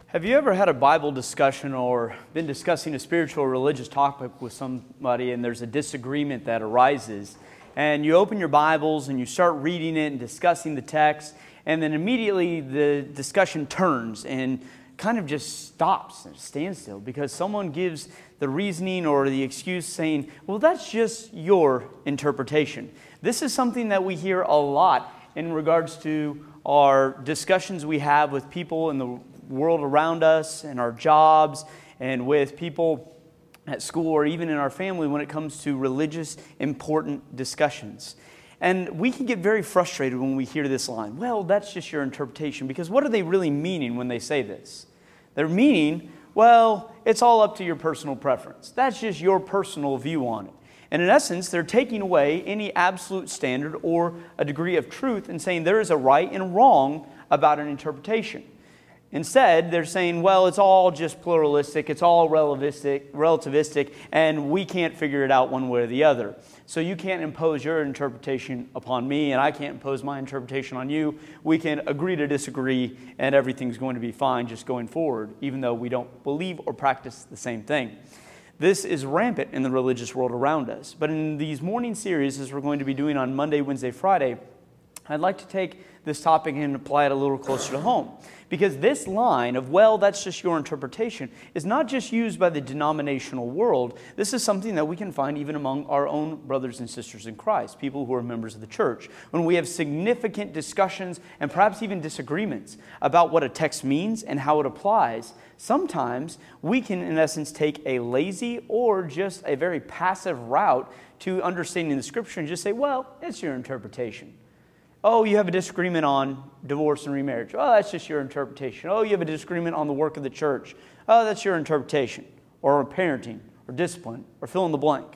Have you ever had a Bible discussion or been discussing a spiritual or religious topic with somebody and there's a disagreement that arises, and you open your Bibles and you start reading it and discussing the text, and then immediately the discussion turns and kind of just stops and stands still because someone gives the reasoning or the excuse saying, well, that's just your interpretation. This is something that we hear a lot in regards to our discussions we have with people in the world around us and our jobs and with people at school or even in our family when it comes to religious important discussions. And we can get very frustrated when we hear this line, well, that's just your interpretation, because what are they really meaning when they say this? They're meaning, well, it's all up to your personal preference. That's just your personal view on it. And in essence, they're taking away any absolute standard or a degree of truth and saying there is a right and wrong about an interpretation. Instead, they're saying, well, it's all just pluralistic, it's all relativistic, and we can't figure it out one way or the other. So you can't impose your interpretation upon me, and I can't impose my interpretation on you. We can agree to disagree, and everything's going to be fine just going forward, even though we don't believe or practice the same thing. This is rampant in the religious world around us. But in these morning series, as we're going to be doing on Monday, Wednesday, Friday, I'd like to take this topic and apply it a little closer to home. Because this line of, well, that's just your interpretation, is not just used by the denominational world. This is something that we can find even among our own brothers and sisters in Christ, people who are members of the church. When we have significant discussions and perhaps even disagreements about what a text means and how it applies, sometimes we can, in essence, take a lazy or just a very passive route to understanding the Scripture and just say, well, it's your interpretation. Oh, you have a disagreement on divorce and remarriage. Oh, that's just your interpretation. Oh, you have a disagreement on the work of the church. Oh, that's your interpretation. Or parenting, or discipline, or fill in the blank.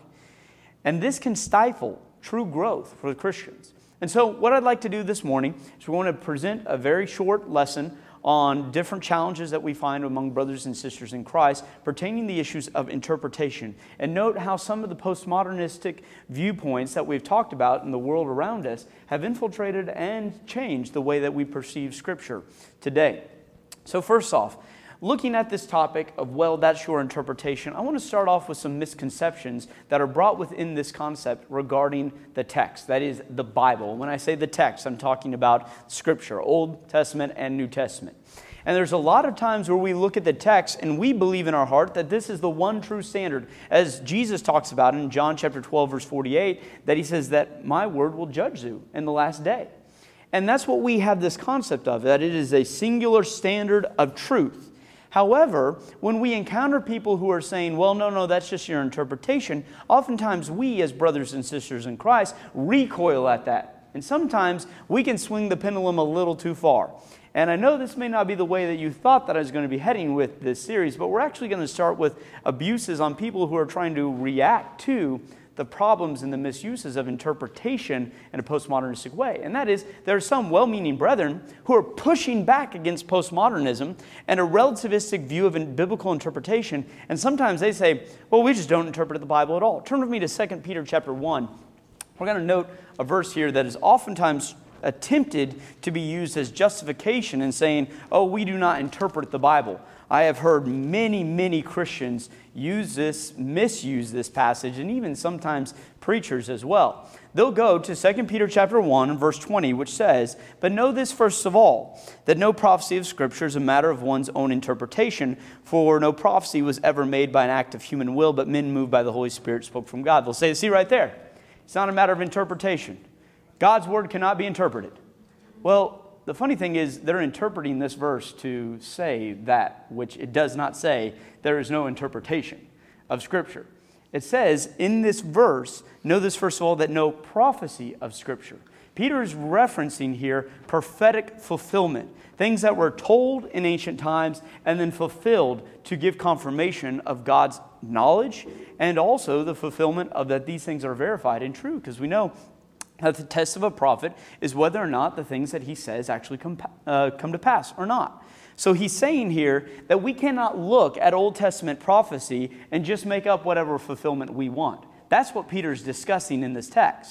And this can stifle true growth for the Christians. And so what I'd like to do this morning is we're going to present a very short lesson on different challenges that we find among brothers and sisters in Christ pertaining to the issues of interpretation. And note how some of the postmodernistic viewpoints that we've talked about in the world around us have infiltrated and changed the way that we perceive Scripture today. So first off, looking at this topic of, well, that's your interpretation, I want to start off with some misconceptions that are brought within this concept regarding the text, that is, the Bible. When I say the text, I'm talking about Scripture, Old Testament and New Testament. And there's a lot of times where we look at the text and we believe in our heart that this is the one true standard, as Jesus talks about in John chapter 12, verse 48, that he says that my word will judge you in the last day. And that's what we have this concept of, that it is a singular standard of truth. However, when we encounter people who are saying, well, no, that's just your interpretation, oftentimes we as brothers and sisters in Christ recoil at that. And sometimes we can swing the pendulum a little too far. And I know this may not be the way that you thought that I was going to be heading with this series, but we're actually going to start with abuses on people who are trying to react to the problems and the misuses of interpretation in a postmodernistic way. And that is, there are some well-meaning brethren who are pushing back against postmodernism and a relativistic view of biblical interpretation. And sometimes they say, well, we just don't interpret the Bible at all. Turn with me to 2 Peter chapter 1. We're going to note a verse here that is oftentimes attempted to be used as justification in saying, oh, we do not interpret the Bible. I have heard many Christians misuse this passage, and even sometimes preachers as well. They'll go to 2 Peter chapter 1 and verse 20, which says, but know this first of all, that no prophecy of Scripture is a matter of one's own interpretation, for no prophecy was ever made by an act of human will, but men moved by the Holy Spirit spoke from God. They'll say, see right there, it's not a matter of interpretation. God's word cannot be interpreted. Well, the funny thing is they're interpreting this verse to say that which it does not say. There is no interpretation of Scripture. It says in this verse, know this first of all, that no prophecy of Scripture. Peter is referencing here prophetic fulfillment, things that were told in ancient times and then fulfilled to give confirmation of God's knowledge and also the fulfillment of that these things are verified and true, because we know that the test of a prophet is whether or not the things that he says actually come to pass or not. So he's saying here that we cannot look at Old Testament prophecy and just make up whatever fulfillment we want. That's what Peter's discussing in this text.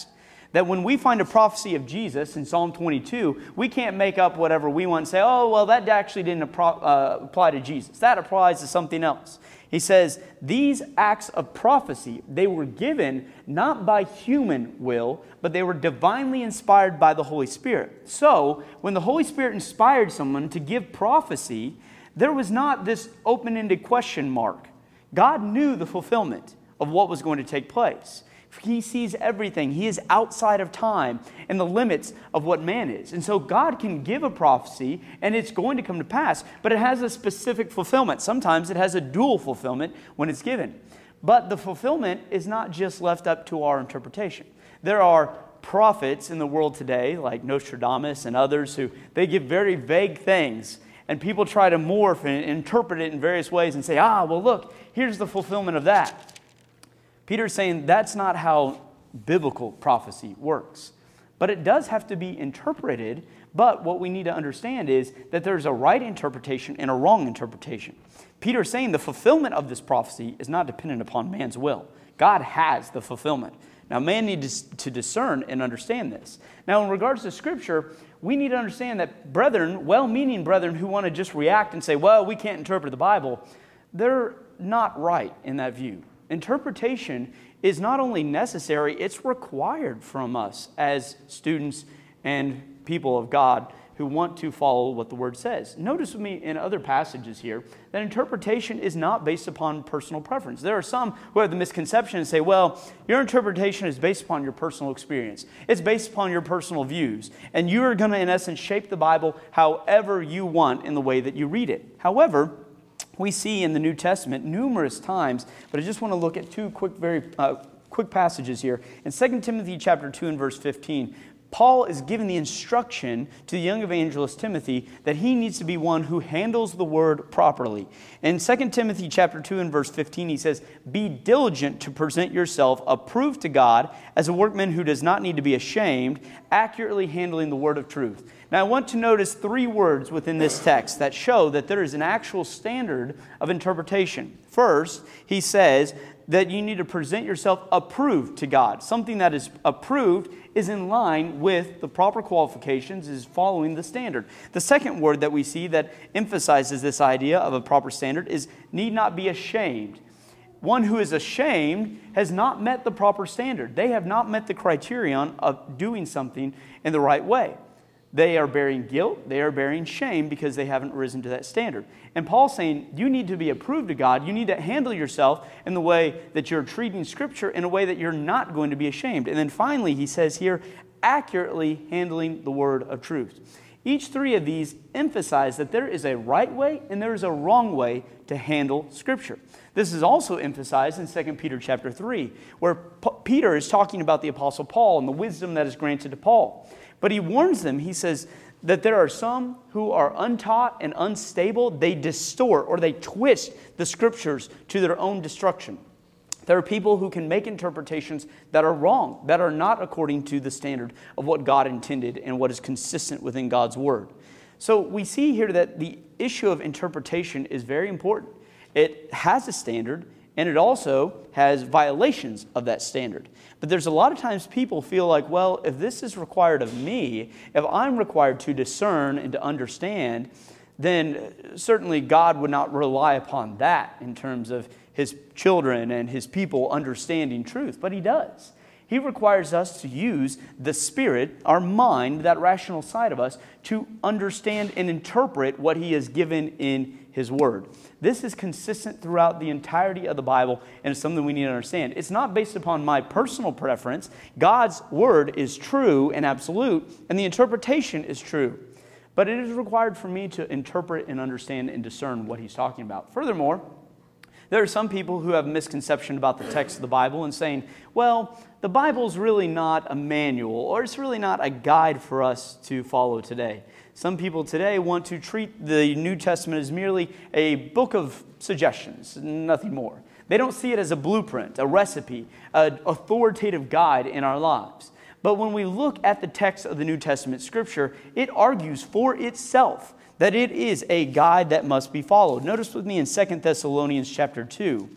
That when we find a prophecy of Jesus in Psalm 22, we can't make up whatever we want and say, oh, well, that actually didn't apply to Jesus. That applies to something else. He says, these acts of prophecy, they were given not by human will, but they were divinely inspired by the Holy Spirit. So, when the Holy Spirit inspired someone to give prophecy, there was not this open-ended question mark. God knew the fulfillment of what was going to take place. He sees everything. He is outside of time and the limits of what man is. And so God can give a prophecy and it's going to come to pass, but it has a specific fulfillment. Sometimes it has a dual fulfillment when it's given. But the fulfillment is not just left up to our interpretation. There are prophets in the world today, like Nostradamus and others, who they give very vague things, and people try to morph and interpret it in various ways and say, well, look, here's the fulfillment of that. Peter's saying that's not how biblical prophecy works. But it does have to be interpreted, but what we need to understand is that there's a right interpretation and a wrong interpretation. Peter's saying the fulfillment of this prophecy is not dependent upon man's will. God has the fulfillment. Now, man needs to discern and understand this. Now, in regards to Scripture, we need to understand that brethren, well-meaning brethren who want to just react and say, well, we can't interpret the Bible, they're not right in that view. Interpretation is not only necessary, it's required from us as students and people of God who want to follow what the Word says. Notice with me in other passages here that interpretation is not based upon personal preference. There are some who have the misconception and say, well, your interpretation is based upon your personal experience. It's based upon your personal views. And you are going to, in essence, shape the Bible however you want in the way that you read it. However, we see in the New Testament numerous times, but I just want to look at two very quick passages here. In 2 Timothy chapter 2 and verse 15, Paul is giving the instruction to the young evangelist Timothy that he needs to be one who handles the word properly. In 2 Timothy chapter 2 and verse 15, he says, be diligent to present yourself approved to God as a workman who does not need to be ashamed, accurately handling the word of truth. Now, I want to notice three words within this text that show that there is an actual standard of interpretation. First, he says that you need to present yourself approved to God. Something that is approved is in line with the proper qualifications, is following the standard. The second word that we see that emphasizes this idea of a proper standard is need not be ashamed. One who is ashamed has not met the proper standard. They have not met the criterion of doing something in the right way. They are bearing guilt, they are bearing shame because they haven't risen to that standard. And Paul's saying you need to be approved to God. You need to handle yourself in the way that you're treating Scripture in a way that you're not going to be ashamed. And then finally, he says here, accurately handling the word of truth. Each three of these emphasize that there is a right way and there is a wrong way to handle Scripture. This is also emphasized in 2 Peter chapter 3, where Peter is talking about the Apostle Paul and the wisdom that is granted to Paul. But he warns them, he says, that there are some who are untaught and unstable. They distort or they twist the Scriptures to their own destruction. There are people who can make interpretations that are wrong, that are not according to the standard of what God intended and what is consistent within God's Word. So we see here that the issue of interpretation is very important. It has a standard, and it also has violations of that standard. But there's a lot of times people feel like, well, if this is required of me, if I'm required to discern and to understand, then certainly God would not rely upon that in terms of His children and His people understanding truth. But He does. He requires us to use the Spirit, our mind, that rational side of us, to understand and interpret what He has given in His Word. This is consistent throughout the entirety of the Bible, and it's something we need to understand. It's not based upon my personal preference. God's Word is true and absolute, and the interpretation is true. But it is required for me to interpret and understand and discern what He's talking about. Furthermore, there are some people who have a misconception about the text of the Bible and saying, well, the Bible's really not a manual, or it's really not a guide for us to follow today. Some people today want to treat the New Testament as merely a book of suggestions, nothing more. They don't see it as a blueprint, a recipe, an authoritative guide in our lives. But when we look at the text of the New Testament Scripture, it argues for itself that it is a guide that must be followed. Notice with me in 2 Thessalonians chapter 2.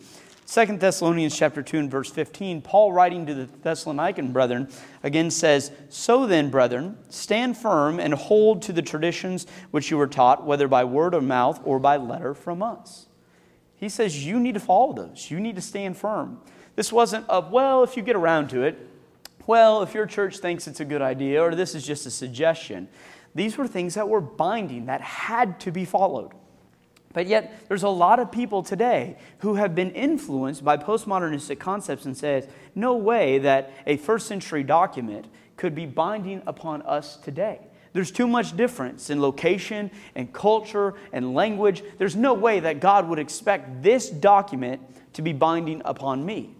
2 Thessalonians chapter 2 and verse 15, Paul writing to the Thessalonican brethren again says, "So then, brethren, stand firm and hold to the traditions which you were taught, whether by word of mouth or by letter from us." He says you need to follow those. You need to stand firm. This wasn't of, well, if you get around to it, well, if your church thinks it's a good idea, or this is just a suggestion. These were things that were binding, that had to be followed. But yet, there's a lot of people today who have been influenced by postmodernistic concepts and says, no way that a first century document could be binding upon us today. There's too much difference in location and culture and language. There's no way that God would expect this document to be binding upon me.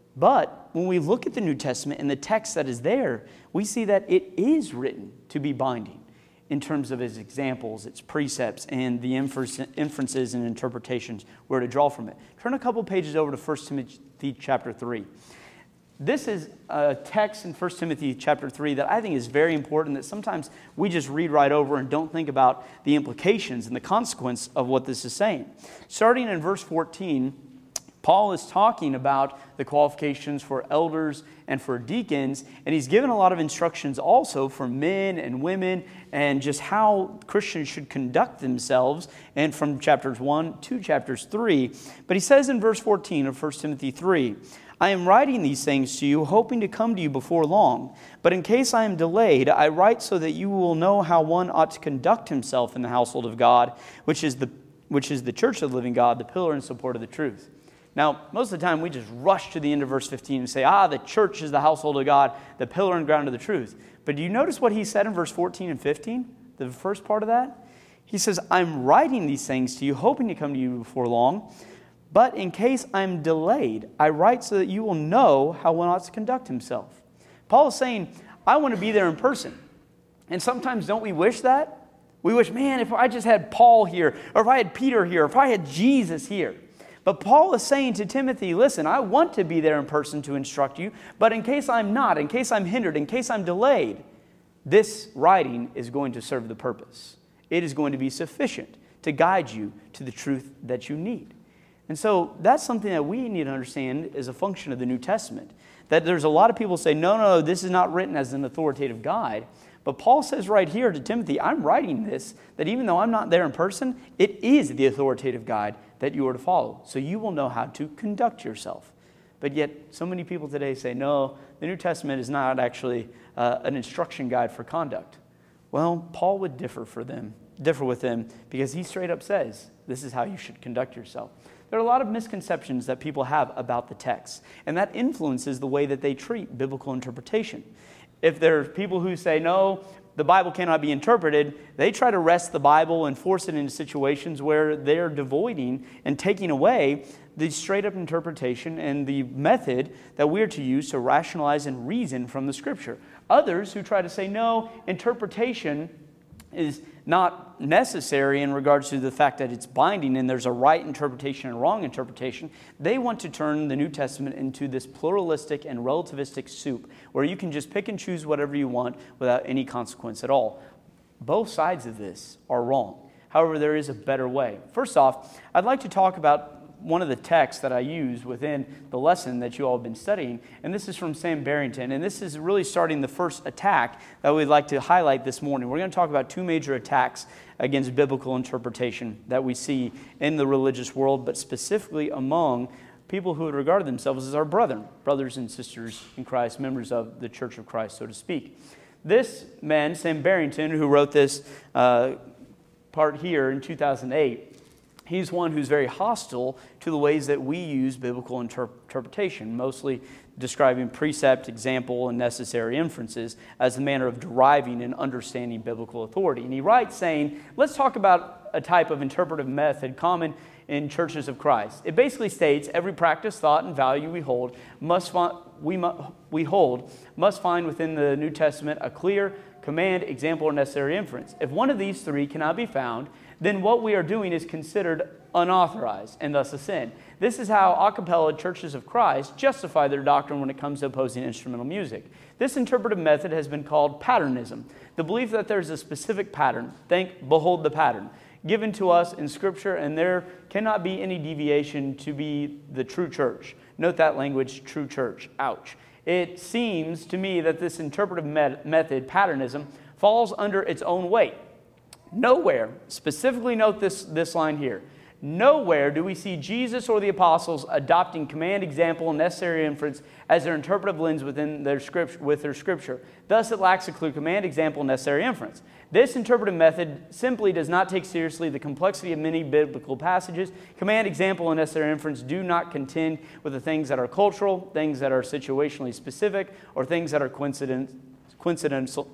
But when we look at the New Testament and the text that is there, we see that it is written to be binding in terms of its examples, its precepts, and the inferences and interpretations we're to draw from it. Turn a couple pages over to 1 Timothy chapter 3. This is a text in 1 Timothy chapter 3 that I think is very important, that sometimes we just read right over and don't think about the implications and the consequence of what this is saying. Starting in verse 14, Paul is talking about the qualifications for elders and for deacons, and he's given a lot of instructions also for men and women and just how Christians should conduct themselves, and from chapters 1 to chapters 3. But he says in verse 14 of 1 Timothy 3, "I am writing these things to you, hoping to come to you before long. But in case I am delayed, I write so that you will know how one ought to conduct himself in the household of God, which is the church of the living God, the pillar and support of the truth." Now, most of the time, we just rush to the end of verse 15 and say, the church is the household of God, the pillar and ground of the truth. But do you notice what he said in verse 14 and 15, the first part of that? He says, "I'm writing these things to you, hoping to come to you before long. But in case I'm delayed, I write so that you will know how one ought to conduct himself." Paul is saying, I want to be there in person. And sometimes don't we wish that? We wish, man, if I just had Paul here, or if I had Peter here, or if I had Jesus here. But Paul is saying to Timothy, listen, I want to be there in person to instruct you, but in case I'm not, in case I'm hindered, in case I'm delayed, this writing is going to serve the purpose. It is going to be sufficient to guide you to the truth that you need. And so that's something that we need to understand as a function of the New Testament. That there's a lot of people say, no, this is not written as an authoritative guide. But Paul says right here to Timothy, I'm writing this, that even though I'm not there in person, it is the authoritative guide that you are to follow. So you will know how to conduct yourself. But yet, so many people today say, no, the New Testament is not actually an instruction guide for conduct. Well, Paul would differ with them, because he straight up says, this is how you should conduct yourself. There are a lot of misconceptions that people have about the text, and that influences the way that they treat biblical interpretation. If there are people who say, no, the Bible cannot be interpreted, they try to wrest the Bible and force it into situations where they're devoiding and taking away the straight-up interpretation and the method that we're to use to rationalize and reason from the Scripture. Others who try to say, no, interpretation is not necessary in regards to the fact that it's binding and there's a right interpretation and wrong interpretation, they want to turn the New Testament into this pluralistic and relativistic soup where you can just pick and choose whatever you want without any consequence at all. Both sides of this are wrong. However, there is a better way. First off, I'd like to talk about one of the texts that I use within the lesson that you all have been studying, and this is from Sam Barrington, and this is really starting the first attack that we'd like to highlight this morning. We're going to talk about two major attacks against biblical interpretation that we see in the religious world, but specifically among people who would regard themselves as our brothers and sisters in Christ, members of the Church of Christ, so to speak. This man, Sam Barrington, who wrote this part here in 2008, he's one who's very hostile to the ways that we use biblical interpretation, mostly describing precept, example, and necessary inferences as a manner of deriving and understanding biblical authority. And he writes saying, let's talk about a type of interpretive method common in churches of Christ. It basically states every practice, thought, and value we hold must find within the New Testament a clear command, example, or necessary inference. If one of these three cannot be found, then what we are doing is considered unauthorized and thus a sin. This is how a cappella churches of Christ justify their doctrine when it comes to opposing instrumental music. This interpretive method has been called patternism, the belief that there's a specific pattern. Behold the pattern. given to us in Scripture, and there cannot be any deviation to be the true church. Note that language, true church. Ouch. It seems to me that this interpretive method, patternism, falls under its own weight. Nowhere, specifically note this line here, nowhere do we see Jesus or the apostles adopting command, example, and necessary inference as their interpretive lens within their scripture. Thus, it lacks a clear command, example, and necessary inference. This interpretive method simply does not take seriously the complexity of many biblical passages. Command, example, and necessary inference do not contend with the things that are cultural, things that are situationally specific, or things that are coincidental,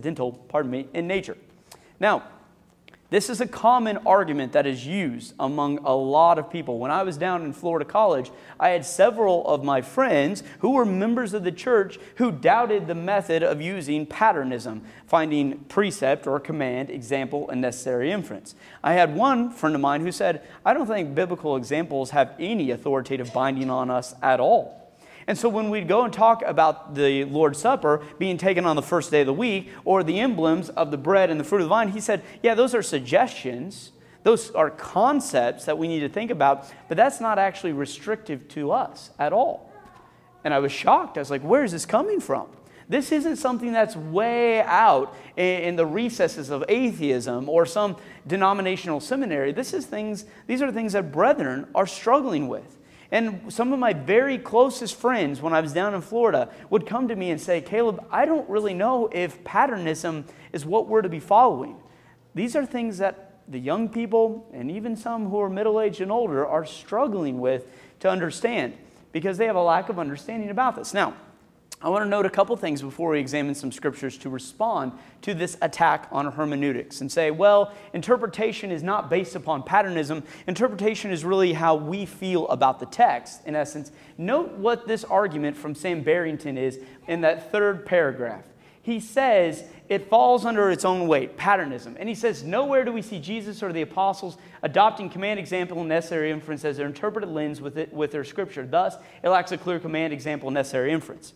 in nature. Now, this is a common argument that is used among a lot of people. When I was down in Florida College, I had several of my friends who were members of the church who doubted the method of using patternism, finding precept or command, example, and necessary inference. I had one friend of mine who said, I don't think biblical examples have any authoritative binding on us at all. And so when we'd go and talk about the Lord's Supper being taken on the first day of the week, or the emblems of the bread and the fruit of the vine, he said, yeah, those are suggestions. Those are concepts that we need to think about, but that's not actually restrictive to us at all. And I was shocked. I was like, where is this coming from? This isn't something that's way out in the recesses of atheism or some denominational seminary. These are things that brethren are struggling with. And some of my very closest friends, when I was down in Florida, would come to me and say, Caleb, I don't really know if patternism is what we're to be following. These are things that the young people, and even some who are middle-aged and older, are struggling with to understand because they have a lack of understanding about this. Now, I want to note a couple things before we examine some scriptures to respond to this attack on hermeneutics and say, well, interpretation is not based upon patternism. Interpretation is really how we feel about the text, in essence. Note what this argument from Sam Barrington is in that third paragraph. He says it falls under its own weight, patternism. And he says, nowhere do we see Jesus or the apostles adopting command, example, and necessary inference as their interpreted lens with their scripture. Thus, it lacks a clear command, example, and necessary inference.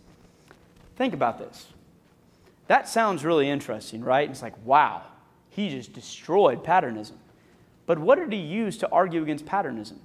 Think about this. That sounds really interesting, right? It's like, wow, he just destroyed patternism. But what did he use to argue against patternism?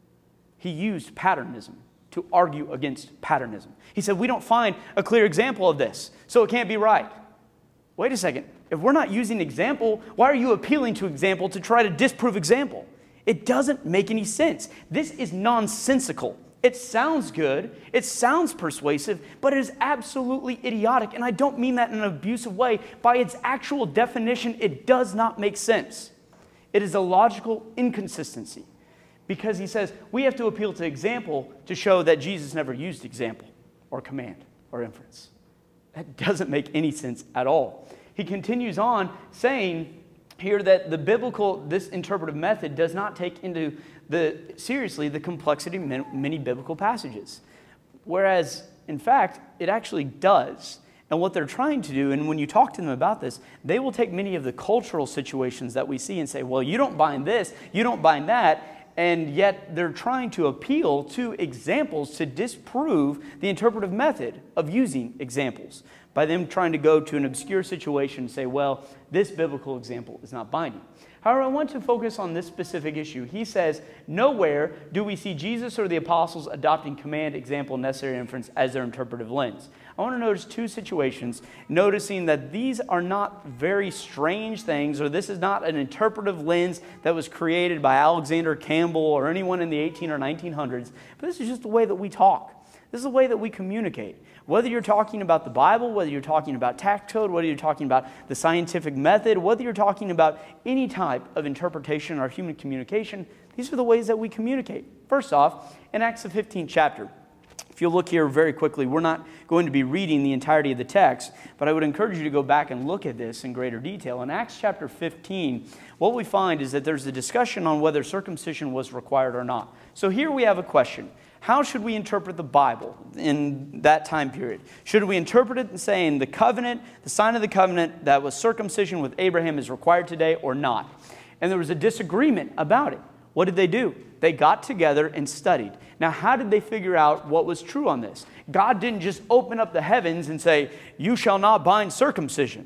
He used patternism to argue against patternism. He said, we don't find a clear example of this, so it can't be right. Wait a second. If we're not using example, why are you appealing to example to try to disprove example? It doesn't make any sense. This is nonsensical. It sounds good, it sounds persuasive, but it is absolutely idiotic. And I don't mean that in an abusive way. By its actual definition, it does not make sense. It is a logical inconsistency. Because he says, we have to appeal to example to show that Jesus never used example or command or inference. That doesn't make any sense at all. He continues on saying here that this interpretive method does not take into seriously the complexity of many biblical passages. Whereas, in fact, it actually does. And what they're trying to do, and when you talk to them about this, they will take many of the cultural situations that we see and say, well, you don't bind this, you don't bind that, and yet they're trying to appeal to examples to disprove the interpretive method of using examples by them trying to go to an obscure situation and say, well, this biblical example is not binding. However, I want to focus on this specific issue. He says, nowhere do we see Jesus or the apostles adopting command, example, necessary inference as their interpretive lens. I want to notice two situations, noticing that these are not very strange things, or this is not an interpretive lens that was created by Alexander Campbell or anyone in the 18 or 1900s, but this is just the way that we talk. This is the way that we communicate. Whether you're talking about the Bible, whether you're talking about tax code, whether you're talking about the scientific method, whether you're talking about any type of interpretation or human communication, these are the ways that we communicate. First off, in Acts the 15th chapter, if you'll look here very quickly, we're not going to be reading the entirety of the text, but I would encourage you to go back and look at this in greater detail. In Acts chapter 15, what we find is that there's a discussion on whether circumcision was required or not. So here we have a question. How should we interpret the Bible in that time period? Should we interpret it in saying the covenant, the sign of the covenant that was circumcision with Abraham is required today or not? And there was a disagreement about it. What did they do? They got together and studied. Now, how did they figure out what was true on this? God didn't just open up the heavens and say, you shall not bind circumcision.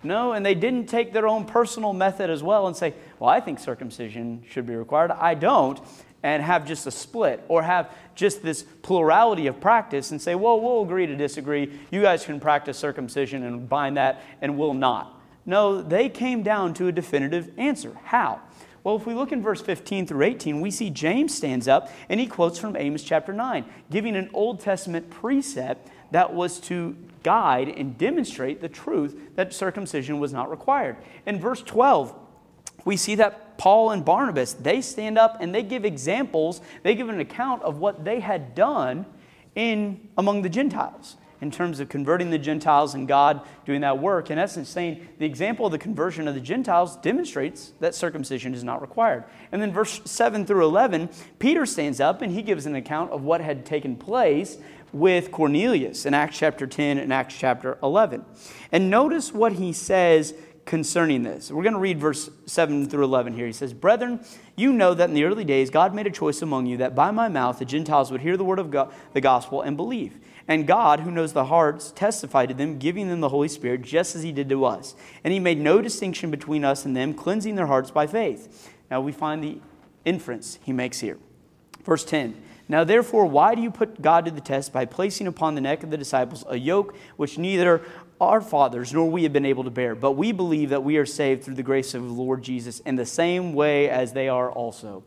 No, and they didn't take their own personal method as well and say, well, I think circumcision should be required. I don't. And have just a split or have just this plurality of practice and say, well, we'll agree to disagree. You guys can practice circumcision and bind that and we'll not. No, they came down to a definitive answer. How? Well, if we look in verse 15 through 18, we see James stands up and he quotes from Amos chapter 9, giving an Old Testament precept that was to guide and demonstrate the truth that circumcision was not required. In verse 12, we see that Paul and Barnabas, they stand up and they give examples, they give an account of what they had done among the Gentiles in terms of converting the Gentiles and God doing that work. In essence, saying the example of the conversion of the Gentiles demonstrates that circumcision is not required. And then verse 7 through 11, Peter stands up and he gives an account of what had taken place with Cornelius in Acts chapter 10 and Acts chapter 11. And notice what he says concerning this. We're going to read verse 7 through 11 here. He says, "Brethren, you know that in the early days God made a choice among you that by my mouth the Gentiles would hear the word of God, the gospel, and believe. And God, who knows the hearts, testified to them, giving them the Holy Spirit, just as he did to us. And he made no distinction between us and them, cleansing their hearts by faith." Now we find the inference he makes here. Verse 10, "Now therefore, why do you put God to the test by placing upon the neck of the disciples a yoke which neither our fathers nor we have been able to bear? But we believe that we are saved through the grace of the Lord Jesus in the same way as they are also."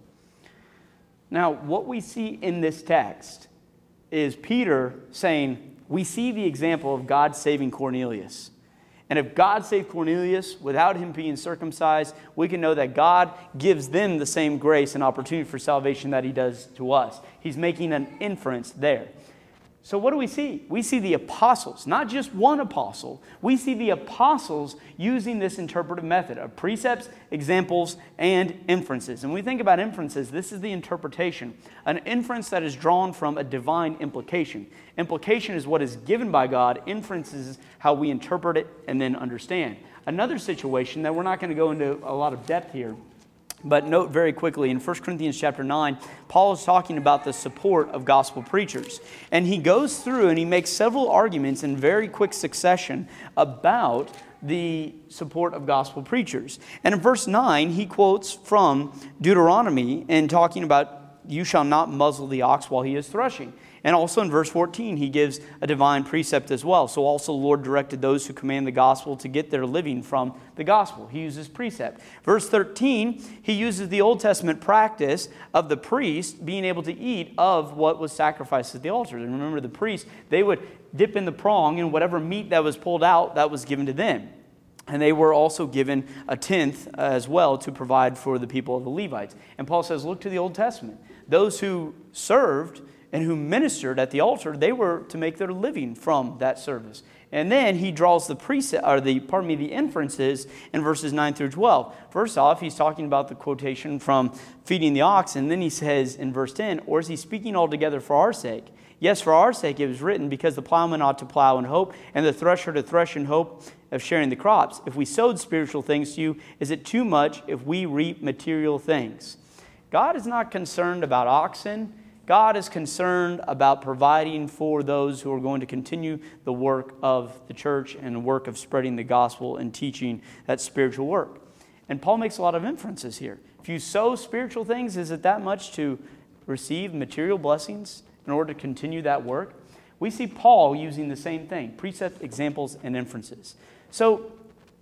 Now, what we see in this text is Peter saying, we see the example of God saving Cornelius. And if God saved Cornelius without him being circumcised, we can know that God gives them the same grace and opportunity for salvation that he does to us. He's making an inference there. So what do we see? We see the apostles, not just one apostle. We see the apostles using this interpretive method of precepts, examples, and inferences. And when we think about inferences, this is the interpretation. An inference that is drawn from a divine implication. Implication is what is given by God. Inference is how we interpret it and then understand. Another situation that we're not going to go into a lot of depth here, but note very quickly, in 1 Corinthians chapter 9, Paul is talking about the support of gospel preachers. And he goes through and he makes several arguments in very quick succession about the support of gospel preachers. And in verse 9, he quotes from Deuteronomy and talking about, "You shall not muzzle the ox while he is threshing." And also in verse 14, he gives a divine precept as well. "So also the Lord directed those who command the gospel to get their living from the gospel." He uses precept. Verse 13, he uses the Old Testament practice of the priest being able to eat of what was sacrificed at the altar. And remember, the priest, they would dip in the prong, and whatever meat that was pulled out, that was given to them. And they were also given a tenth as well to provide for the people of the Levites. And Paul says, look to the Old Testament. Those who served and who ministered at the altar, they were to make their living from that service. And then he draws the inferences in verses 9 through 12. First off, he's talking about the quotation from feeding the ox, and then he says in verse 10, "Or is he speaking altogether for our sake? Yes, for our sake it was written, because the plowman ought to plow in hope, and the thresher to thresh in hope of sharing the crops. If we sowed spiritual things to you, is it too much if we reap material things?" God is not concerned about oxen. God is concerned about providing for those who are going to continue the work of the church and the work of spreading the gospel and teaching that spiritual work. And Paul makes a lot of inferences here. If you sow spiritual things, is it that much to receive material blessings in order to continue that work? We see Paul using the same thing, precept, examples, and inferences. So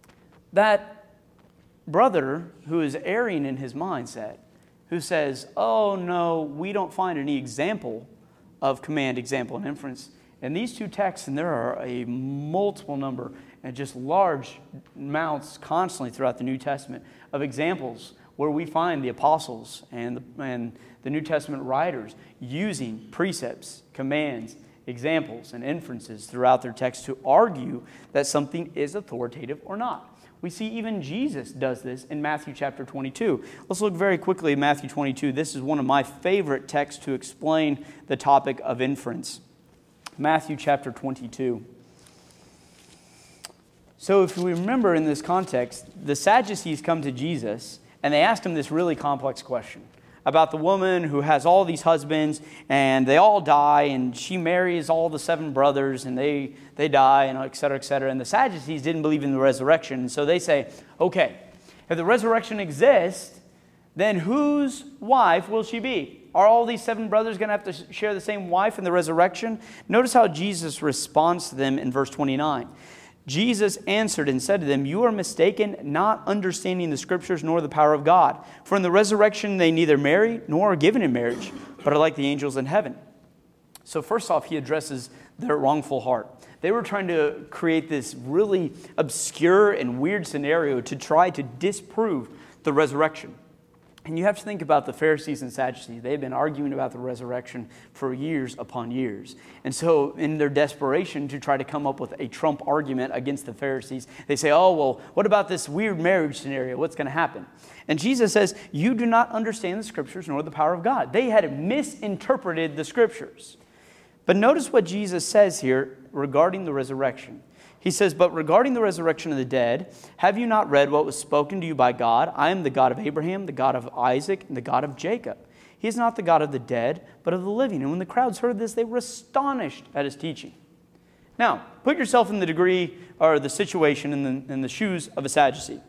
that brother who is erring in his mindset, who says, oh no, we don't find any example of command, example, and inference. In these two texts, and there are a multiple number and just large amounts constantly throughout the New Testament of examples where we find the apostles and the New Testament writers using precepts, commands, examples, and inferences throughout their text to argue that something is authoritative or not. We see even Jesus does this in Matthew chapter 22. Let's look very quickly at Matthew 22. This is one of my favorite texts to explain the topic of inference. Matthew chapter 22. So if we remember in this context, the Sadducees come to Jesus and they ask him this really complex question about the woman who has all these husbands, and they all die, and she marries all the 7 brothers, and they die, and et cetera, et cetera. And the Sadducees didn't believe in the resurrection. And so they say, okay, if the resurrection exists, then whose wife will she be? Are all these 7 brothers going to have to share the same wife in the resurrection? Notice how Jesus responds to them in verse 29. Jesus answered and said to them, you are mistaken, not understanding the Scriptures nor the power of God. For in the resurrection they neither marry nor are given in marriage, but are like the angels in heaven. So first off, he addresses their wrongful heart. They were trying to create this really obscure and weird scenario to try to disprove the resurrection. And you have to think about the Pharisees and Sadducees. They've been arguing about the resurrection for years upon years. And so in their desperation to try to come up with a trump argument against the Pharisees, they say, oh, well, what about this weird marriage scenario? What's going to happen? And Jesus says, you do not understand the Scriptures nor the power of God. They had misinterpreted the Scriptures. But notice what Jesus says here regarding the resurrection. He says, but regarding the resurrection of the dead, have you not read what was spoken to you by God? I am the God of Abraham, the God of Isaac, and the God of Jacob. He is not the God of the dead, but of the living. And when the crowds heard this, they were astonished at his teaching. Now, put yourself in the degree or the situation in the shoes of a Sadducee.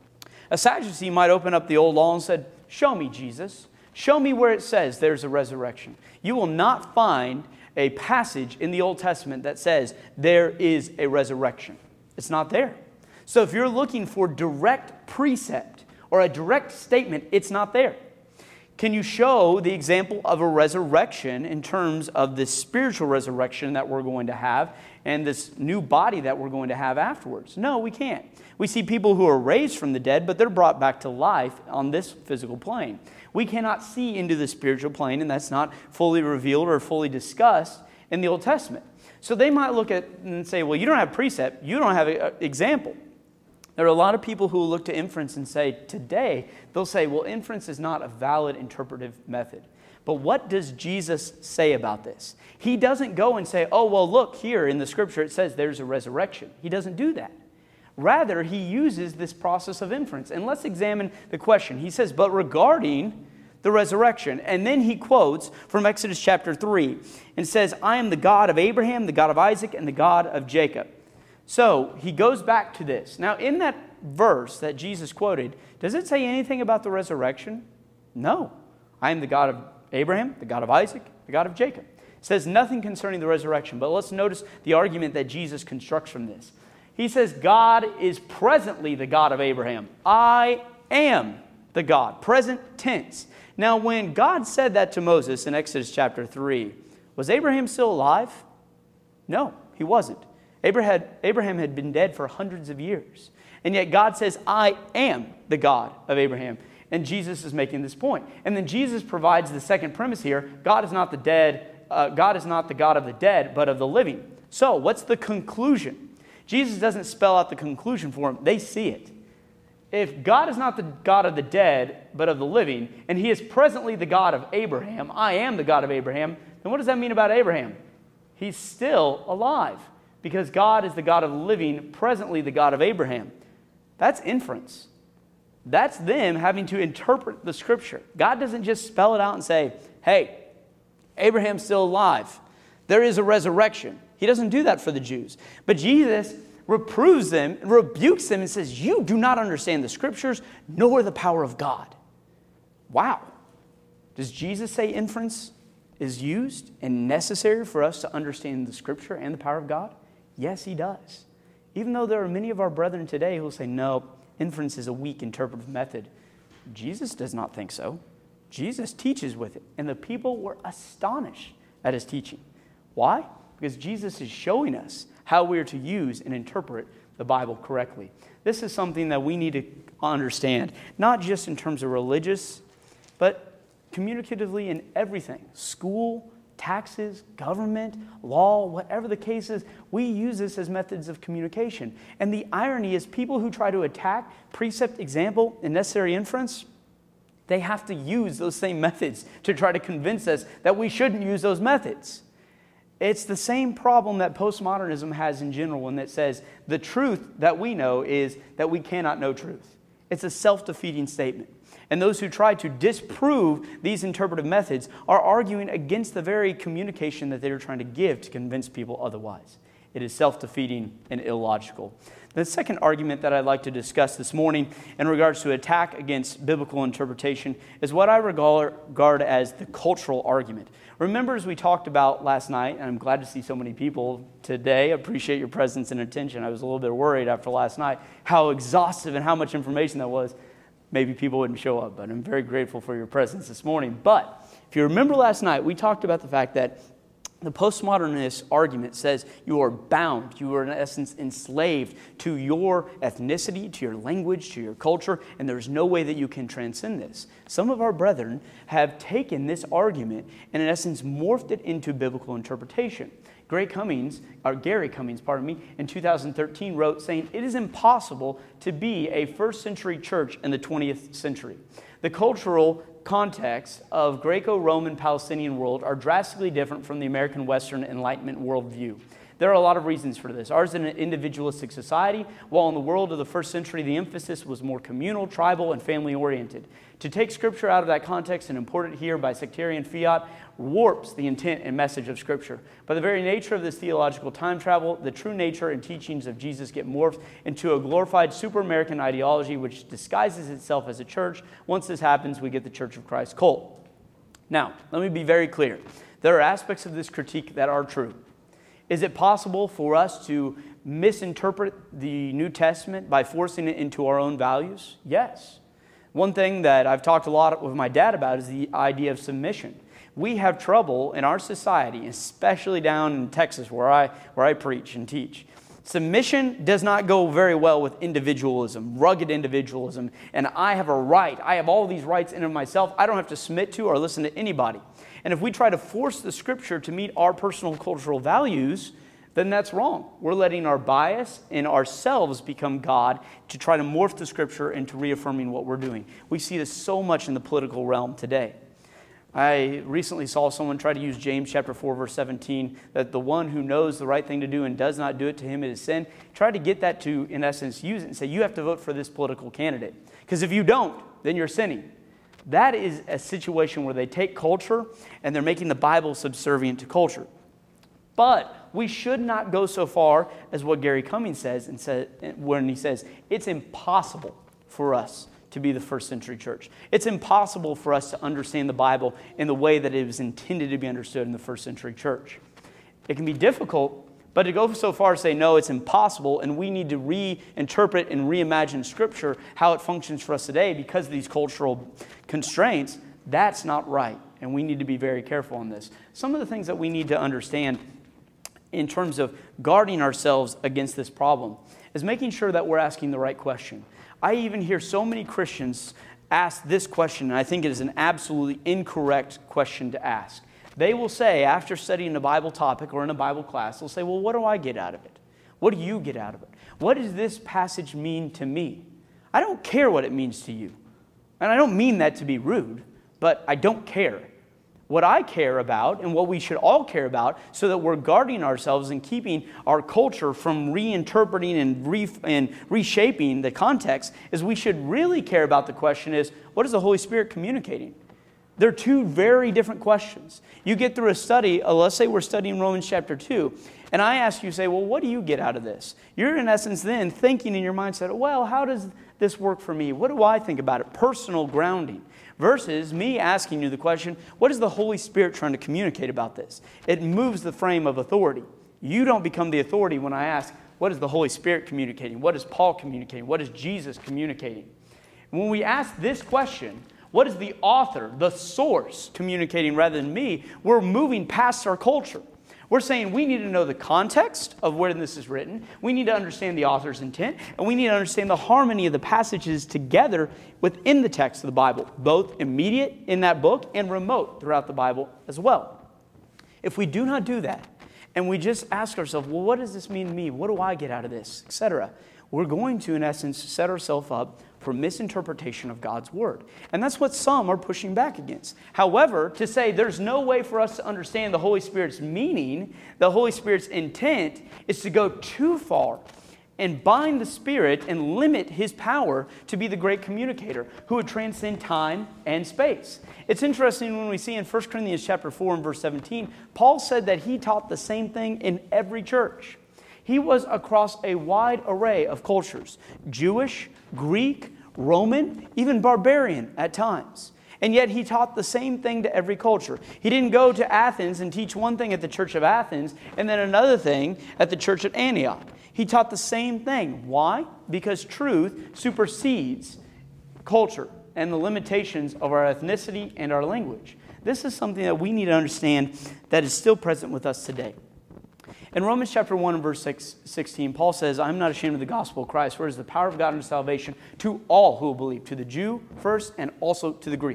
A Sadducee might open up the old law and said, show me, Jesus. Show me where it says there's a resurrection. You will not find a passage in the Old Testament that says there is a resurrection. It's not there. So if you're looking for direct precept or a direct statement, it's not there. Can you show the example of a resurrection in terms of this spiritual resurrection that we're going to have and this new body that we're going to have afterwards? No, we can't. We see people who are raised from the dead, but they're brought back to life on this physical plane. We cannot see into the spiritual plane, and that's not fully revealed or fully discussed in the Old Testament. So they might look at and say, well, you don't have precept, you don't have an example. There are a lot of people who look to inference and say, today, they'll say, well, inference is not a valid interpretive method. But what does Jesus say about this? He doesn't go and say, oh, well, look, here in the Scripture it says there's a resurrection. He doesn't do that. Rather, he uses this process of inference. And let's examine the question. He says, but regarding the resurrection. And then he quotes from Exodus chapter 3 and says, I am the God of Abraham, the God of Isaac, and the God of Jacob. So he goes back to this. Now, in that verse that Jesus quoted, does it say anything about the resurrection? No. I am the God of Abraham, the God of Isaac, the God of Jacob. It says nothing concerning the resurrection. But let's notice the argument that Jesus constructs from this. He says, God is presently the God of Abraham. I am the God. Present tense. Now, when God said that to Moses in Exodus chapter 3, was Abraham still alive? No, he wasn't. Abraham had been dead for hundreds of years. And yet God says, I am the God of Abraham. And Jesus is making this point. And then Jesus provides the second premise here. God is not the God of the dead, but of the living. So, what's the conclusion? Jesus doesn't spell out the conclusion for them. They see it. If God is not the God of the dead, but of the living, and he is presently the God of Abraham, I am the God of Abraham, then what does that mean about Abraham? He's still alive because God is the God of the living, presently the God of Abraham. That's inference. That's them having to interpret the Scripture. God doesn't just spell it out and say, hey, Abraham's still alive. There is a resurrection. He doesn't do that for the Jews. But Jesus reproves them, rebukes them, and says, you do not understand the Scriptures, nor the power of God. Wow. Does Jesus say inference is used and necessary for us to understand the Scripture and the power of God? Yes, he does. Even though there are many of our brethren today who will say, no, inference is a weak interpretive method. Jesus does not think so. Jesus teaches with it, and the people were astonished at his teaching. Why? Because Jesus is showing us how we are to use and interpret the Bible correctly. This is something that we need to understand, not just in terms of religious, but communicatively in everything. School, taxes, government, law, whatever the case is, we use this as methods of communication. And the irony is people who try to attack precept, example, and necessary inference, they have to use those same methods to try to convince us that we shouldn't use those methods. It's the same problem that postmodernism has in general when it says the truth that we know is that we cannot know truth. It's a self-defeating statement. And those who try to disprove these interpretive methods are arguing against the very communication that they are trying to give to convince people otherwise. It is self-defeating and illogical. The second argument that I'd like to discuss this morning in regards to attack against biblical interpretation is what I regard as the cultural argument. Remember, as we talked about last night, and I'm glad to see so many people today. I appreciate your presence and attention. I was a little bit worried after last night how exhaustive and how much information that was. Maybe people wouldn't show up, but I'm very grateful for your presence this morning. But if you remember last night, we talked about the fact that the postmodernist argument says you are bound, you are in essence enslaved to your ethnicity, to your language, to your culture, and there's no way that you can transcend this. Some of our brethren have taken this argument and in essence morphed it into biblical interpretation. Gary Cummings, in 2013 wrote saying, "It is impossible to be a first century church in the 20th century. The cultural context of Greco-Roman Palestinian world are drastically different from the American Western Enlightenment worldview. There are a lot of reasons for this. Ours is an individualistic society, while in the world of the first century, the emphasis was more communal, tribal, and family-oriented. To take Scripture out of that context and import it here by sectarian fiat warps the intent and message of Scripture. By the very nature of this theological time travel, the true nature and teachings of Jesus get morphed into a glorified super-American ideology which disguises itself as a church. Once this happens, we get the Church of Christ cult." Now, let me be very clear. There are aspects of this critique that are true. Is it possible for us to misinterpret the New Testament by forcing it into our own values? Yes. One thing that I've talked a lot with my dad about is the idea of submission. We have trouble in our society, especially down in Texas where I preach and teach. Submission does not go very well with individualism, rugged individualism, and I have a right. I have all these rights in of myself. I don't have to submit to or listen to anybody. And if we try to force the Scripture to meet our personal cultural values, then that's wrong. We're letting our bias in ourselves become God to try to morph the Scripture into reaffirming what we're doing. We see this so much in the political realm today. I recently saw someone try to use James chapter 4, verse 17, that the one who knows the right thing to do and does not do it, to him it is sin. Try to get that to, in essence, use it and say, you have to vote for this political candidate. Because if you don't, then you're sinning. That is a situation where they take culture and they're making the Bible subservient to culture. But we should not go so far as what Gary Cummings says when he says, it's impossible for us to be the first century church. It's impossible for us to understand the Bible in the way that it was intended to be understood in the first century church. It can be difficult, but to go so far as to say, no, it's impossible, and we need to reinterpret and reimagine Scripture, how it functions for us today because of these cultural constraints, that's not right, and we need to be very careful on this. Some of the things that we need to understand in terms of guarding ourselves against this problem is making sure that we're asking the right question. I even hear so many Christians ask this question, and I think it is an absolutely incorrect question to ask. They will say, after studying a Bible topic or in a Bible class, they'll say, well, what do I get out of it? What do you get out of it? What does this passage mean to me? I don't care what it means to you. And I don't mean that to be rude, but I don't care. What I care about and what we should all care about so that we're guarding ourselves and keeping our culture from reinterpreting and reshaping the context is we should really care about the question is, what is the Holy Spirit communicating? They're two very different questions. You get through a study, let's say we're studying Romans chapter 2, and I ask you, say, well, what do you get out of this? You're in essence then thinking in your mindset, well, how does this work for me? What do I think about it? Personal grounding. Versus me asking you the question, what is the Holy Spirit trying to communicate about this? It moves the frame of authority. You don't become the authority when I ask, what is the Holy Spirit communicating? What is Paul communicating? What is Jesus communicating? When we ask this question, what is the author, the source communicating rather than me, we're moving past our culture. We're saying we need to know the context of where this is written. We need to understand the author's intent. And we need to understand the harmony of the passages together within the text of the Bible, both immediate in that book and remote throughout the Bible as well. If we do not do that, and we just ask ourselves, well, what does this mean to me? What do I get out of this? Etc. We're going to, in essence, set ourselves up for misinterpretation of God's Word. And that's what some are pushing back against. However, to say there's no way for us to understand the Holy Spirit's meaning, the Holy Spirit's intent, is to go too far and bind the Spirit and limit his power to be the great communicator who would transcend time and space. It's interesting when we see in 1 Corinthians chapter 4 and verse 17, Paul said that he taught the same thing in every church. He was across a wide array of cultures, Jewish, Greek, Roman, even barbarian at times. And yet he taught the same thing to every culture. He didn't go to Athens and teach one thing at the church of Athens and then another thing at the church at Antioch. He taught the same thing. Why? Because truth supersedes culture and the limitations of our ethnicity and our language. This is something that we need to understand that is still present with us today. In Romans chapter 1 and verse 16, Paul says, I'm not ashamed of the gospel of Christ, for it is the power of God unto salvation to all who will believe, to the Jew first and also to the Greek.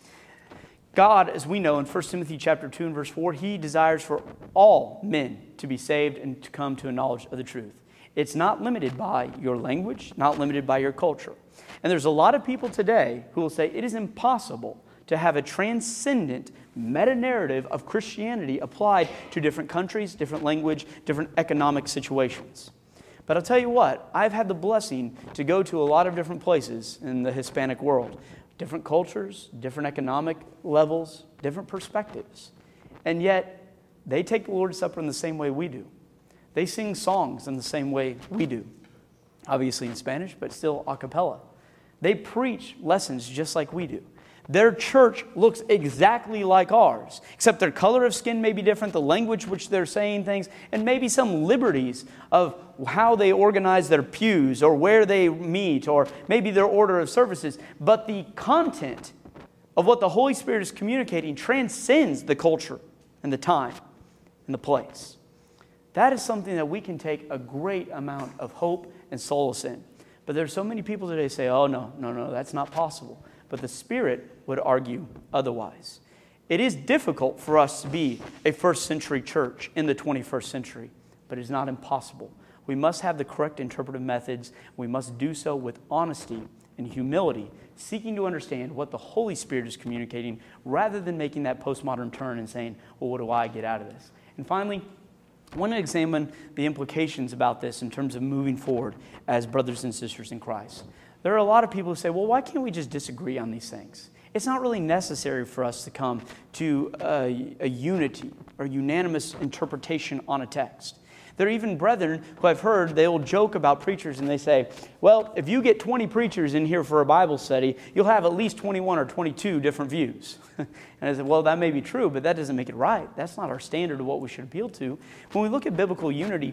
God, as we know in 1 Timothy chapter 2 and verse 4, he desires for all men to be saved and to come to a knowledge of the truth. It's not limited by your language, not limited by your culture. And there's a lot of people today who will say it is impossible to have a transcendent meta-narrative of Christianity applied to different countries, different language, different economic situations. But I'll tell you what, I've had the blessing to go to a lot of different places in the Hispanic world. Different cultures, different economic levels, different perspectives. And yet, they take the Lord's Supper in the same way we do. They sing songs in the same way we do. Obviously in Spanish, but still a cappella. They preach lessons just like we do. Their church looks exactly like ours, except their color of skin may be different, the language which they're saying things, and maybe some liberties of how they organize their pews or where they meet or maybe their order of services. But the content of what the Holy Spirit is communicating transcends the culture and the time and the place. That is something that we can take a great amount of hope and solace in. But there's so many people today say, oh, no, that's not possible. But the Spirit would argue otherwise. It is difficult for us to be a first century church in the 21st century, but it is not impossible. We must have the correct interpretive methods. We must do so with honesty and humility, seeking to understand what the Holy Spirit is communicating rather than making that postmodern turn and saying, well, what do I get out of this? And finally, I want to examine the implications about this in terms of moving forward as brothers and sisters in Christ. There are a lot of people who say, well, why can't we just disagree on these things? It's not really necessary for us to come to a unity or unanimous interpretation on a text. There are even brethren who I've heard, they will joke about preachers and they say, well, if you get 20 preachers in here for a Bible study, you'll have at least 21 or 22 different views. And I said, well, that may be true, but that doesn't make it right. That's not our standard of what we should appeal to. When we look at biblical unity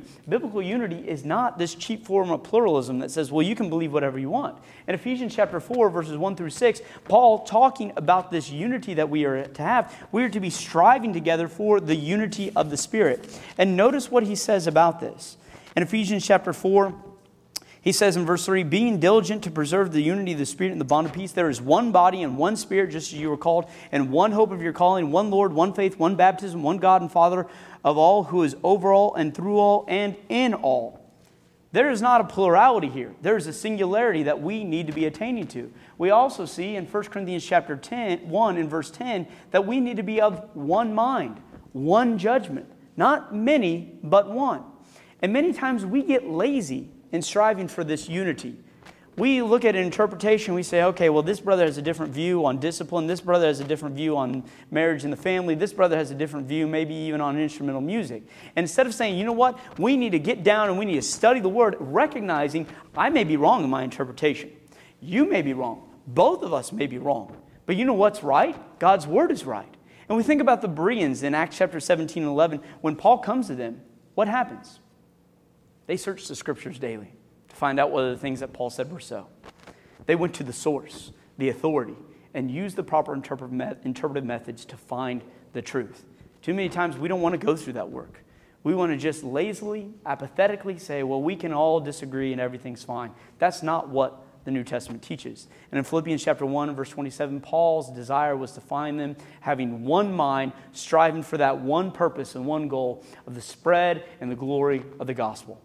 is not this cheap form of pluralism that says, well, you can believe whatever you want. In Ephesians chapter 4, verses 1 through 6, Paul talking about this unity that we are to have, we are to be striving together for the unity of the Spirit. And notice what he says about this. In Ephesians chapter 4, he says in verse 3, being diligent to preserve the unity of the Spirit in the bond of peace, there is one body and one Spirit, just as you were called, and one hope of your calling, one Lord, one faith, one baptism, one God and Father of all, who is over all and through all and in all. There is not a plurality here. There is a singularity that we need to be attaining to. We also see in 1 Corinthians chapter 1 and verse 10 that we need to be of one mind, one judgment. Not many, but one. And many times we get lazy in striving for this unity. We look at an interpretation, we say, okay, well, this brother has a different view on discipline, this brother has a different view on marriage and the family, this brother has a different view maybe even on instrumental music. And instead of saying, you know what, we need to get down and we need to study the Word, recognizing I may be wrong in my interpretation. You may be wrong. Both of us may be wrong. But you know what's right? God's Word is right. And we think about the Bereans in Acts chapter 17 and 11. When Paul comes to them, what happens? They searched the Scriptures daily to find out whether the things that Paul said were so. They went to the source, the authority, and used the proper interpretive methods to find the truth. Too many times we don't want to go through that work. We want to just lazily, apathetically say, well, we can all disagree and everything's fine. That's not what the New Testament teaches. And in Philippians chapter 1 and verse 27, Paul's desire was to find them having one mind, striving for that one purpose and one goal of the spread and the glory of the gospel.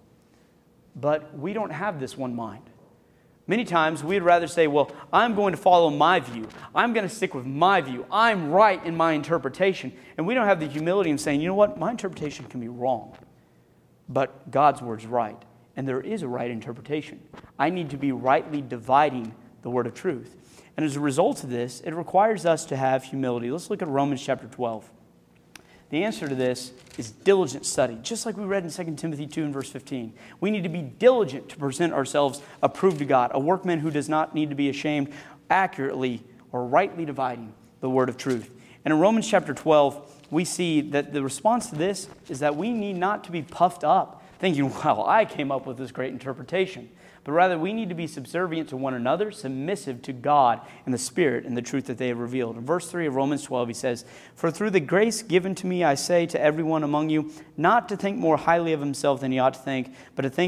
But we don't have this one mind. Many times we'd rather say, well, I'm going to follow my view. I'm going to stick with my view. I'm right in my interpretation. And we don't have the humility of saying, you know what, my interpretation can be wrong. But God's word's right. and there is a right interpretation. I need to be rightly dividing the word of truth. And as a result of this, it requires us to have humility. Let's look at Romans chapter 12. The answer to this is diligent study, just like we read in 2 Timothy 2 and verse 15. We need to be diligent to present ourselves approved to God, a workman who does not need to be ashamed, accurately or rightly dividing the word of truth. And in Romans chapter 12, we see that the response to this is that we need not to be puffed up, thinking, well, I came up with this great interpretation. But rather, we need to be subservient to one another, submissive to God and the Spirit and the truth that they have revealed. In verse 3 of Romans 12, he says, "For through the grace given to me, I say to everyone among you, not to think more highly of himself than he ought to think, but to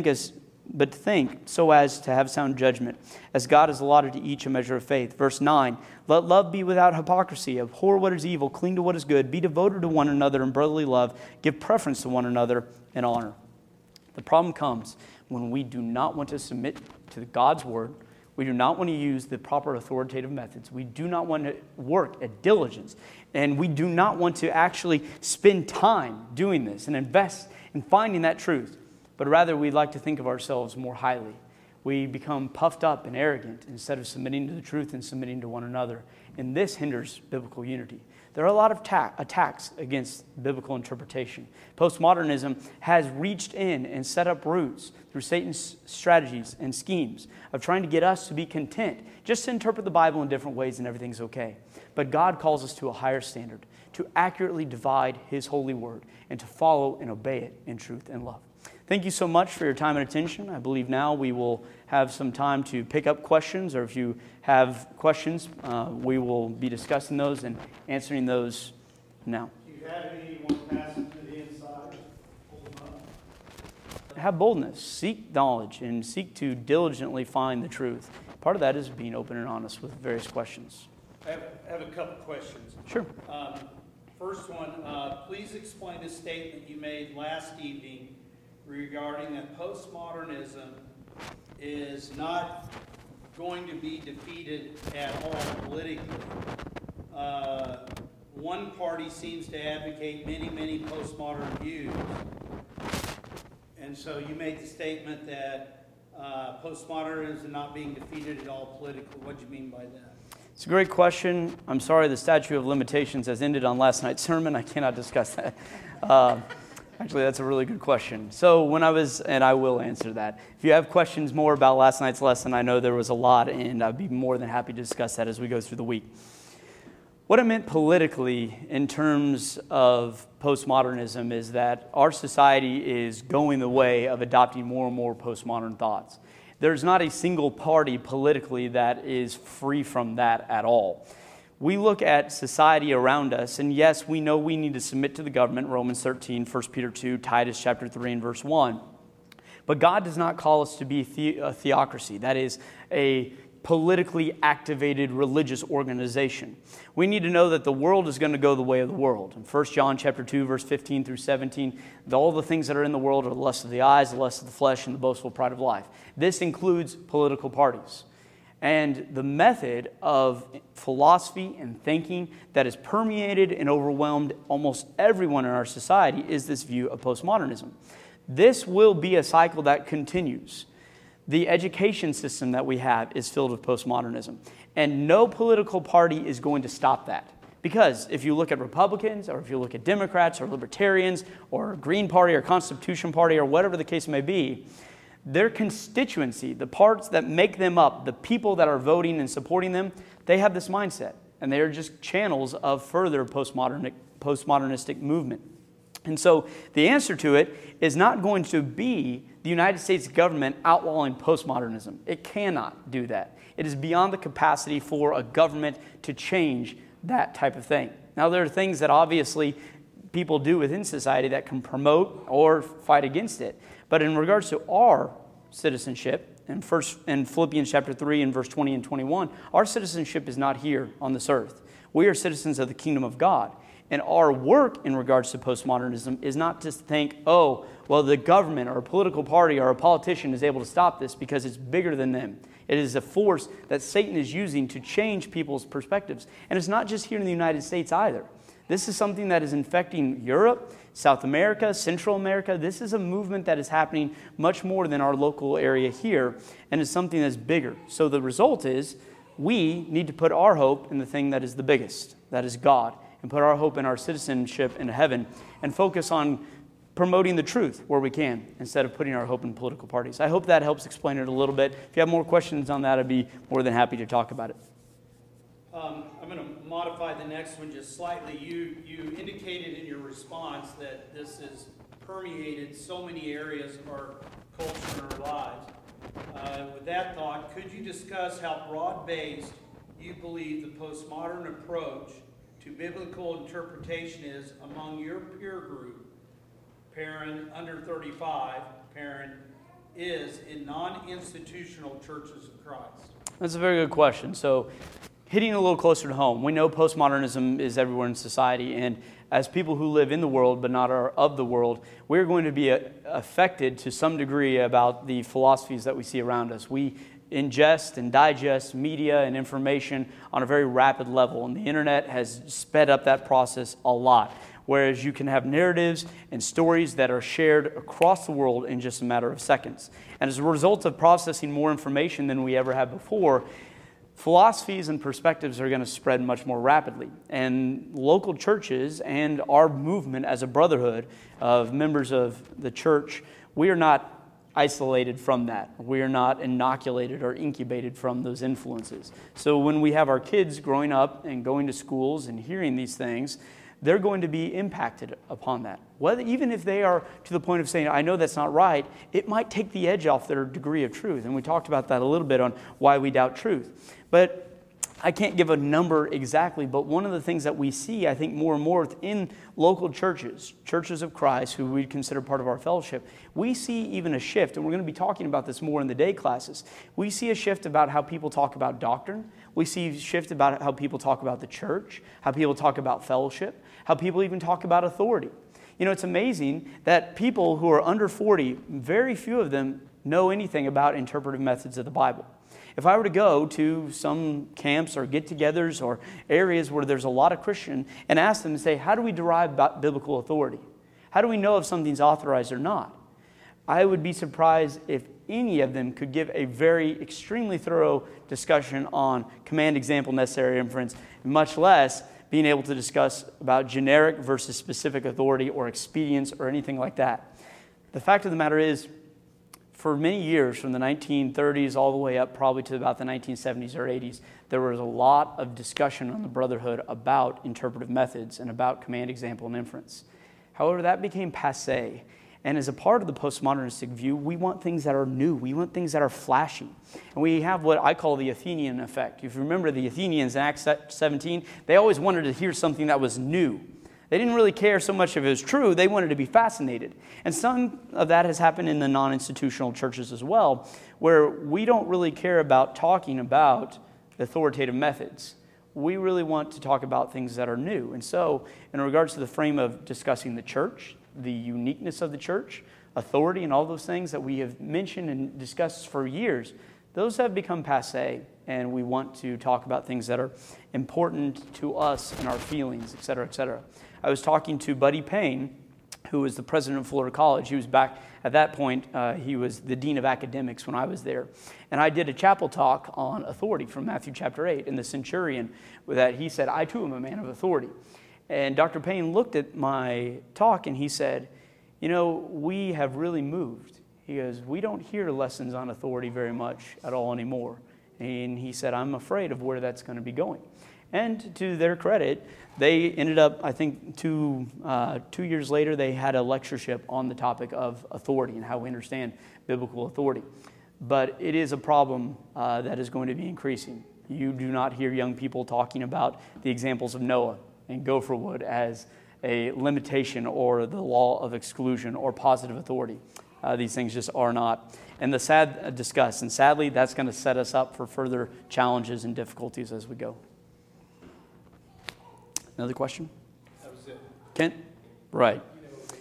think so as to have sound judgment, as God has allotted to each a measure of faith." Verse 9, "Let love be without hypocrisy. Abhor what is evil, cling to what is good. Be devoted to one another in brotherly love. Give preference to one another in honor." The problem comes when we do not want to submit to God's word. We do not want to use the proper authoritative methods. We do not want to work at diligence. And we do not want to actually spend time doing this and invest in finding that truth. But rather, we'd like to think of ourselves more highly. We become puffed up and arrogant instead of submitting to the truth and submitting to one another. And this hinders biblical unity. There are a lot of attacks against biblical interpretation. Postmodernism has reached in and set up roots through Satan's strategies and schemes of trying to get us to be content, just to interpret the Bible in different ways and everything's okay. But God calls us to a higher standard, to accurately divide His holy word and to follow and obey it in truth and love. Thank you so much for your time and attention. I believe now we will have some time to pick up questions, or if you have questions, we will be discussing those and answering those now. Do you have anyone passing to the inside? Hold them up. Have boldness, seek knowledge, and seek to diligently find the truth. Part of that is being open and honest with various questions. I have a couple questions. Sure. First one, please explain a statement you made last evening regarding that postmodernism is not going to be defeated at all politically. One party seems to advocate many postmodern views. And so you made the statement that postmodernism is not being defeated at all politically. What do you mean by that? It's a great question. I'm sorry the statute of limitations has ended on last night's sermon. I cannot discuss that. Actually, that's a really good question. So and I will answer that. If you have questions more about last night's lesson, I know there was a lot, and I'd be more than happy to discuss that as we go through the week. What I meant politically in terms of postmodernism is that our society is going the way of adopting more and more postmodern thoughts. There's not a single party politically that is free from that at all. We look at society around us, and yes, we know we need to submit to the government, Romans 13, 1 Peter 2, Titus chapter 3 and verse 1. But God does not call us to be a theocracy, that is, a politically activated religious organization. We need to know that the world is going to go the way of the world. In 1 John chapter 2, verse 15 through 17, all the things that are in the world are the lust of the eyes, the lust of the flesh, and the boastful pride of life. This includes political parties. And the method of philosophy and thinking that has permeated and overwhelmed almost everyone in our society is this view of postmodernism. This will be a cycle that continues. The education system that we have is filled with postmodernism. And no political party is going to stop that. Because if you look at Republicans, or if you look at Democrats, or Libertarians, or Green Party, or Constitution Party, or whatever the case may be, their constituency, the parts that make them up, the people that are voting and supporting them, they have this mindset. And they are just channels of further postmodernistic movement. And so the answer to it is not going to be the United States government outlawing postmodernism. It cannot do that. It is beyond the capacity for a government to change that type of thing. Now, there are things that obviously people do within society that can promote or fight against it. But in regards to our citizenship, in Philippians chapter 3 and verse 20 and 21, our citizenship is not here on this earth. We are citizens of the kingdom of God. And our work in regards to postmodernism is not to think, oh, well, the government or a political party or a politician is able to stop this because it's bigger than them. It is a force that Satan is using to change people's perspectives. And it's not just here in the United States either. This is something that is infecting Europe, South America, Central America. This is a movement that is happening much more than our local area here, and it's something that's bigger. So the result is we need to put our hope in the thing that is the biggest, that is God, and put our hope in our citizenship in heaven, and focus on promoting the truth where we can, instead of putting our hope in political parties. I hope that helps explain it a little bit. If you have more questions on that, I'd be more than happy to talk about it. I'm going to modify the next one just slightly. You indicated in your response that this has permeated so many areas of our culture and our lives. With that thought, could you discuss how broad-based you believe the postmodern approach to biblical interpretation is among your peer group, parent under 35, parent, is in non-institutional churches of Christ? That's a very good question. So, hitting a little closer to home, we know postmodernism is everywhere in society, and as people who live in the world but not are of the world, we're going to be affected to some degree about the philosophies that we see around us. We ingest and digest media and information on a very rapid level, and the internet has sped up that process a lot. Whereas you can have narratives and stories that are shared across the world in just a matter of seconds. And as a result of processing more information than we ever have before, philosophies and perspectives are going to spread much more rapidly. And local churches and our movement as a brotherhood of members of the church, we are not isolated from that. We are not inoculated or incubated from those influences. So when we have our kids growing up and going to schools and hearing these things, they're going to be impacted upon that. Whether, even if they are to the point of saying, I know that's not right, it might take the edge off their degree of truth. And we talked about that a little bit on why we doubt truth. But I can't give a number exactly, but one of the things that we see, I think, more and more in local churches, churches of Christ, who we consider part of our fellowship, we see even a shift, and we're going to be talking about this more in the day classes. We see a shift about how people talk about doctrine. We see a shift about how people talk about the church, how people talk about fellowship, how people even talk about authority. You know, it's amazing that people who are under 40, very few of them know anything about interpretive methods of the Bible. If I were to go to some camps or get-togethers or areas where there's a lot of Christian and ask them to say, how do we derive biblical authority? How do we know if something's authorized or not? I would be surprised if any of them could give a very extremely thorough discussion on command, example, necessary inference, much less being able to discuss about generic versus specific authority or expedience or anything like that. The fact of the matter is, for many years, from the 1930s all the way up probably to about the 1970s or 80s, there was a lot of discussion on the Brotherhood about interpretive methods and about command, example, and inference. However, that became passé. And as a part of the postmodernistic view, we want things that are new. We want things that are flashy. And we have what I call the Athenian effect. If you remember the Athenians in Acts 17, they always wanted to hear something that was new. They didn't really care so much if it was true. They wanted to be fascinated. And some of that has happened in the non-institutional churches as well, where we don't really care about talking about authoritative methods. We really want to talk about things that are new. And so, in regards to the frame of discussing the church, the uniqueness of the church, authority, and all those things that we have mentioned and discussed for years, those have become passé, and we want to talk about things that are important to us and our feelings, et cetera, et cetera. I was talking to Buddy Payne, who was the president of Florida College. He was back at that point. He was the dean of academics when I was there. And I did a chapel talk on authority from Matthew chapter 8. And the centurion, with that, he said, I too am a man of authority. And Dr. Payne looked at my talk and he said, you know, we have really moved. He goes, we don't hear lessons on authority very much at all anymore. And he said, I'm afraid of where that's going to be going. And to their credit, they ended up, I think, 2 years later, they had a lectureship on the topic of authority and how we understand biblical authority. But it is a problem that is going to be increasing. You do not hear young people talking about the examples of Noah and gopher wood as a limitation or the law of exclusion or positive authority. These things just are not. And the sad discuss, and sadly, that's going to set us up for further challenges and difficulties as we go. Another question? That was it. Kent? Right.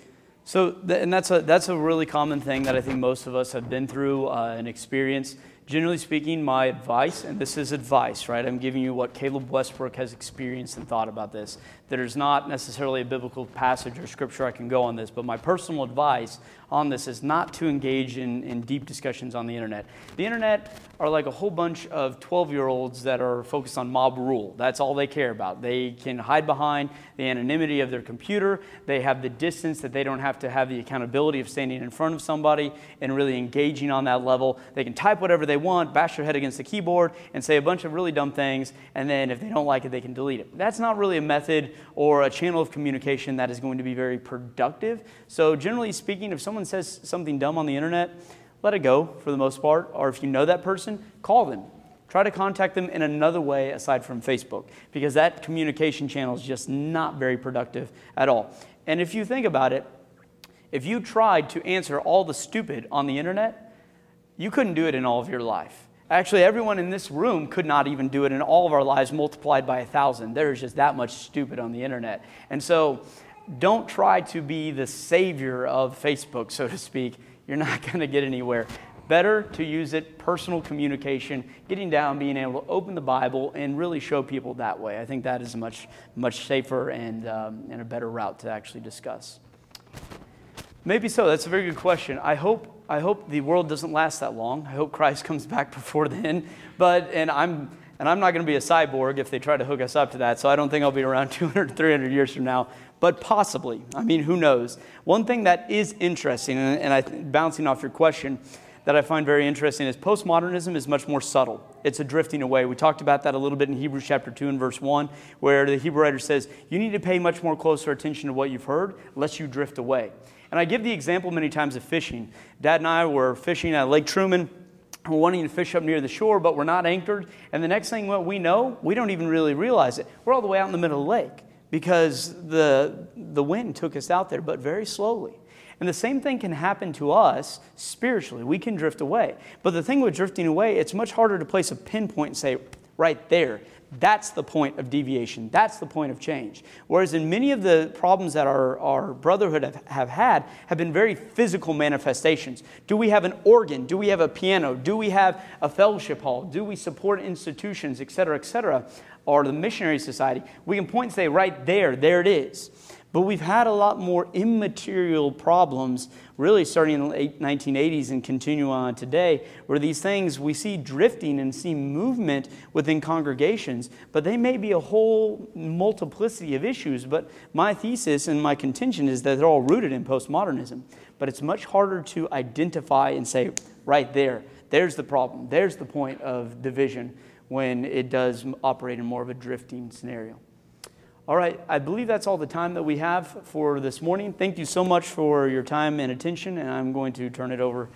So, and that's a really common thing that I think most of us have been through and experienced. Generally speaking, my advice, and this is advice, right? I'm giving you what Caleb Westbrook has experienced and thought about this. There's not necessarily a biblical passage or scripture I can go on this, but my personal advice on this is not to engage in deep discussions on the internet. The internet are like a whole bunch of 12-year-olds that are focused on mob rule. That's all they care about. They can hide behind the anonymity of their computer. They have the distance that they don't have to have the accountability of standing in front of somebody and really engaging on that level. They can type whatever they want, bash their head against the keyboard, and say a bunch of really dumb things, and then if they don't like it, they can delete it. That's not really a method or a channel of communication that is going to be very productive. So generally speaking, if someone says something dumb on the internet, let it go for the most part. Or if you know that person, call them. Try to contact them in another way aside from Facebook, because that communication channel is just not very productive at all. And if you think about it, if you tried to answer all the stupid on the internet, you couldn't do it in all of your life. Actually, everyone in this room could not even do it in all of our lives multiplied by 1,000. There's just that much stupid on the internet. And so don't try to be the savior of Facebook, so to speak. You're not going to get anywhere. Better to use it, personal communication, getting down, being able to open the Bible and really show people that way. I think that is a much safer and a better route to actually discuss. Maybe so. That's a very good question. I hope the world doesn't last that long. I hope Christ comes back before then. And I'm not going to be a cyborg if they try to hook us up to that. So I don't think I'll be around 200, 300 years from now. But possibly. I mean, who knows? One thing that is interesting, and bouncing off your question, that I find very interesting is postmodernism is much more subtle. It's a drifting away. We talked about that a little bit in Hebrews chapter 2 and verse 1, where the Hebrew writer says, you need to pay much more closer attention to what you've heard, lest you drift away. And I give the example many times of fishing. Dad and I were fishing at Lake Truman. We're wanting to fish up near the shore, but we're not anchored. And the next thing we know, we don't even really realize it. We're all the way out in the middle of the lake because the wind took us out there, but very slowly. And the same thing can happen to us spiritually. We can drift away. But the thing with drifting away, it's much harder to place a pinpoint and say, right there, that's the point of deviation. That's the point of change. Whereas in many of the problems that our brotherhood have had have been very physical manifestations. Do we have an organ? Do we have a piano? Do we have a fellowship hall? Do we support institutions, et cetera, or the missionary society? We can point and say, right there it is. But we've had a lot more immaterial problems, really starting in the late 1980s and continue on today, where these things we see drifting and see movement within congregations, but they may be a whole multiplicity of issues. But my thesis and my contention is that they're all rooted in postmodernism. But it's much harder to identify and say, right there's the problem, there's the point of division, when it does operate in more of a drifting scenario. All right, I believe that's all the time that we have for this morning. Thank you so much for your time and attention, and I'm going to turn it over